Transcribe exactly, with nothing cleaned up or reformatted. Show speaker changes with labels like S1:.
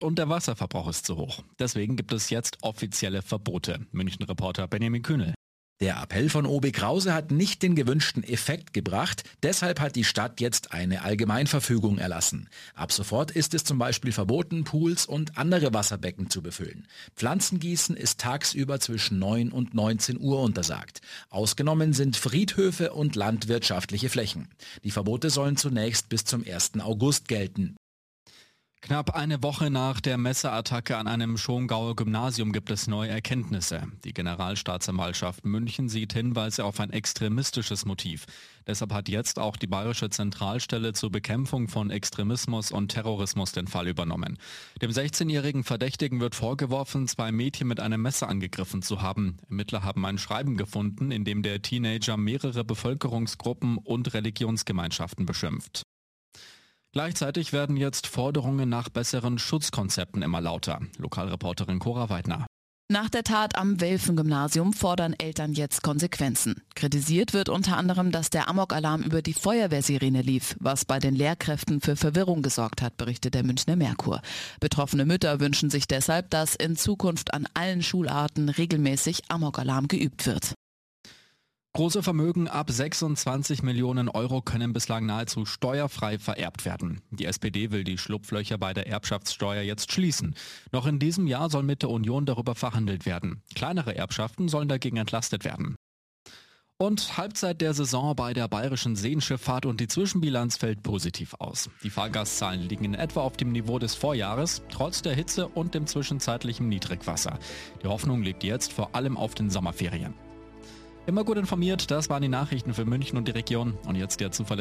S1: und der Wasserverbrauch ist zu hoch. Deswegen gibt es jetzt offizielle Verbote. München-Reporter Benjamin Kühnel.
S2: Der Appell von O B Krause hat nicht den gewünschten Effekt gebracht, deshalb hat die Stadt jetzt eine Allgemeinverfügung erlassen. Ab sofort ist es zum Beispiel verboten, Pools und andere Wasserbecken zu befüllen. Pflanzengießen ist tagsüber zwischen neun und neunzehn Uhr untersagt. Ausgenommen sind Friedhöfe und landwirtschaftliche Flächen. Die Verbote sollen zunächst bis zum ersten August gelten.
S1: Knapp eine Woche nach der Messerattacke an einem Schongauer Gymnasium gibt es neue Erkenntnisse. Die Generalstaatsanwaltschaft München sieht Hinweise auf ein extremistisches Motiv. Deshalb hat jetzt auch die Bayerische Zentralstelle zur Bekämpfung von Extremismus und Terrorismus den Fall übernommen. Dem sechzehnjährigen Verdächtigen wird vorgeworfen, zwei Mädchen mit einem Messer angegriffen zu haben. Ermittler haben ein Schreiben gefunden, in dem der Teenager mehrere Bevölkerungsgruppen und Religionsgemeinschaften beschimpft. Gleichzeitig werden jetzt Forderungen nach besseren Schutzkonzepten immer lauter. Lokalreporterin Cora Weidner.
S3: Nach der Tat am Welfen-Gymnasium fordern Eltern jetzt Konsequenzen. Kritisiert wird unter anderem, dass der Amokalarm über die Feuerwehrsirene lief, was bei den Lehrkräften für Verwirrung gesorgt hat, berichtet der Münchner Merkur. Betroffene Mütter wünschen sich deshalb, dass in Zukunft an allen Schularten regelmäßig Amokalarm geübt wird.
S1: Große Vermögen ab sechsundzwanzig Millionen Euro können bislang nahezu steuerfrei vererbt werden. Die S P D will die Schlupflöcher bei der Erbschaftssteuer jetzt schließen. Noch in diesem Jahr soll mit der Union darüber verhandelt werden. Kleinere Erbschaften sollen dagegen entlastet werden. Und Halbzeit der Saison bei der Bayerischen Seenschifffahrt und die Zwischenbilanz fällt positiv aus. Die Fahrgastzahlen liegen in etwa auf dem Niveau des Vorjahres, trotz der Hitze und dem zwischenzeitlichen Niedrigwasser. Die Hoffnung liegt jetzt vor allem auf den Sommerferien. Immer gut informiert, das waren die Nachrichten für München und die Region. Und jetzt der Zuverlässige